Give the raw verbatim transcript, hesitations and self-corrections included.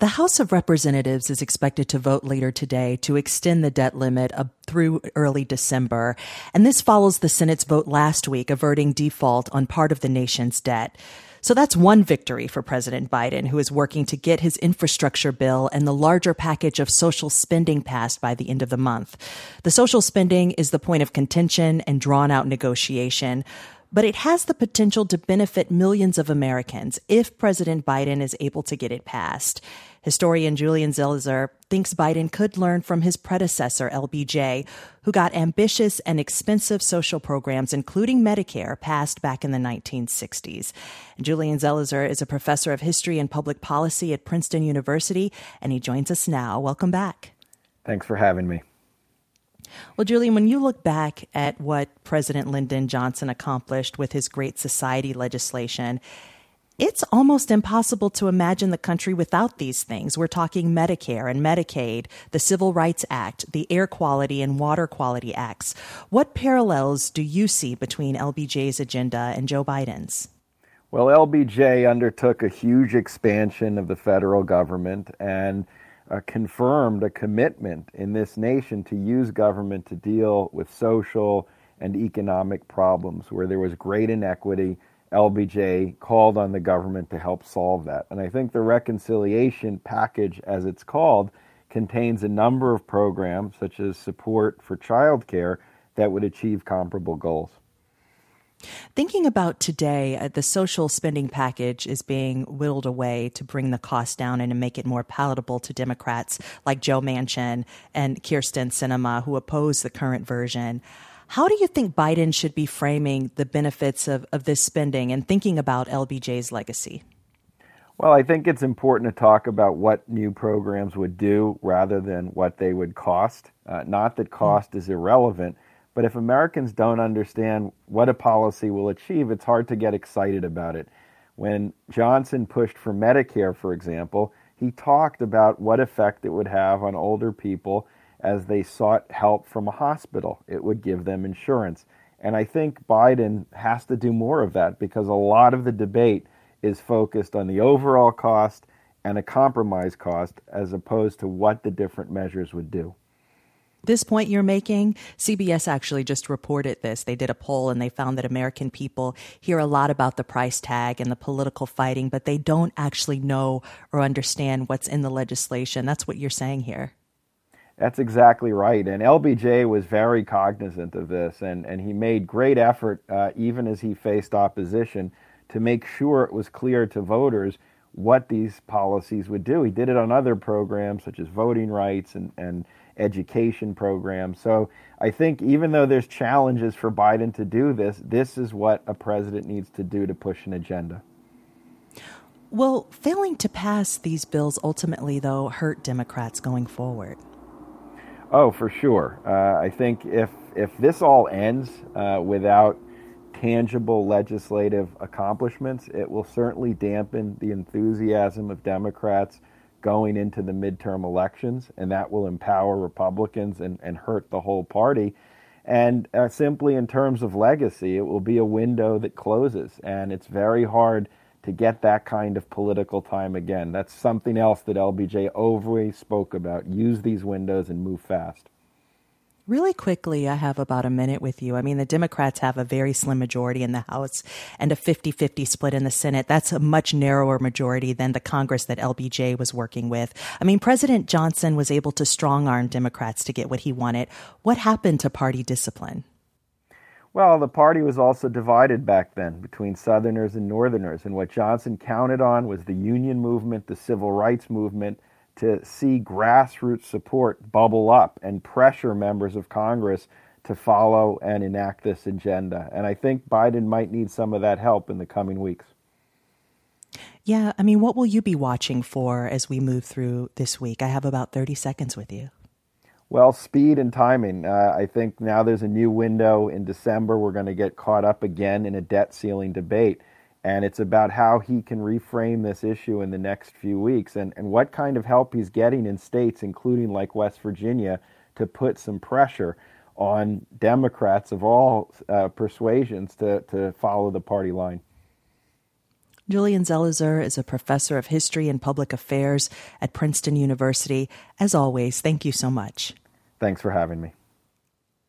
The House of Representatives is expected to vote later today to extend the debt limit up through early December. And this follows the Senate's vote last week averting default on part of the nation's debt. So that's one victory for President Biden, who is working to get his infrastructure bill and the larger package of social spending passed by the end of the month. The social spending is the point of contention and drawn-out negotiation, but it has the potential to benefit millions of Americans if President Biden is able to get it passed. Historian Julian Zelizer thinks Biden could learn from his predecessor, L B J, who got ambitious and expensive social programs, including Medicare, passed back in the nineteen sixties. And Julian Zelizer is a professor of history and public policy at Princeton University, and he joins us now. Welcome back. Thanks for having me. Well, Julian, when you look back at what President Lyndon Johnson accomplished with his Great Society legislation, it's almost impossible to imagine the country without these things. We're talking Medicare and Medicaid, the Civil Rights Act, the Air Quality and Water Quality Acts. What parallels do you see between L B J's agenda and Joe Biden's? Well, L B J undertook a huge expansion of the federal government and uh, confirmed a commitment in this nation to use government to deal with social and economic problems where there was great inequity. L B J called on the government to help solve that. And I think the reconciliation package, as it's called, contains a number of programs, such as support for childcare, that would achieve comparable goals. Thinking about today, uh, the social spending package is being whittled away to bring the cost down and to make it more palatable to Democrats like Joe Manchin and Kyrsten Sinema, who oppose the current version. How do you think Biden should be framing the benefits of, of this spending and thinking about L B J's legacy? Well, I think it's important to talk about what new programs would do rather than what they would cost. Uh, not that cost mm. is irrelevant, but if Americans don't understand what a policy will achieve, it's hard to get excited about it. When Johnson pushed for Medicare, for example, he talked about what effect it would have on older people as they sought help from a hospital. It would give them insurance. And I think Biden has to do more of that because a lot of the debate is focused on the overall cost and a compromise cost as opposed to what the different measures would do. This point you're making, C B S actually just reported this. They did a poll and they found that American people hear a lot about the price tag and the political fighting, but they don't actually know or understand what's in the legislation. That's what you're saying here. That's exactly right. And L B J was very cognizant of this, and, and he made great effort, uh, even as he faced opposition, to make sure it was clear to voters what these policies would do. He did it on other programs, such as voting rights and, and education programs. So I think even though there's challenges for Biden to do this, this is what a president needs to do to push an agenda. Will failing to pass these bills ultimately, though, hurt Democrats going forward? Oh, for sure. Uh, I think if if this all ends uh, without tangible legislative accomplishments, it will certainly dampen the enthusiasm of Democrats going into the midterm elections, and that will empower Republicans and, and hurt the whole party. And uh, simply in terms of legacy, it will be a window that closes, and it's very hard to get that kind of political time again. That's something else that L B J always spoke about. Use these windows and move fast. Really quickly, I have about a minute with you. I mean, the Democrats have a very slim majority in the House and a fifty-fifty split in the Senate. That's a much narrower majority than the Congress that L B J was working with. I mean, President Johnson was able to strong-arm Democrats to get what he wanted. What happened to party discipline? Well, the party was also divided back then between Southerners and Northerners, and what Johnson counted on was the union movement, the civil rights movement, to see grassroots support bubble up and pressure members of Congress to follow and enact this agenda. And I think Biden might need some of that help in the coming weeks. Yeah, I mean, what will you be watching for as we move through this week? I have about thirty seconds with you. Well, speed and timing. Uh, I think now there's a new window in December. We're going to get caught up again in a debt ceiling debate. And it's about how he can reframe this issue in the next few weeks and, and what kind of help he's getting in states, including like West Virginia, to put some pressure on Democrats of all uh, persuasions to, to follow the party line. Julian Zelizer is a professor of history and public affairs at Princeton University. As always, thank you so much. Thanks for having me.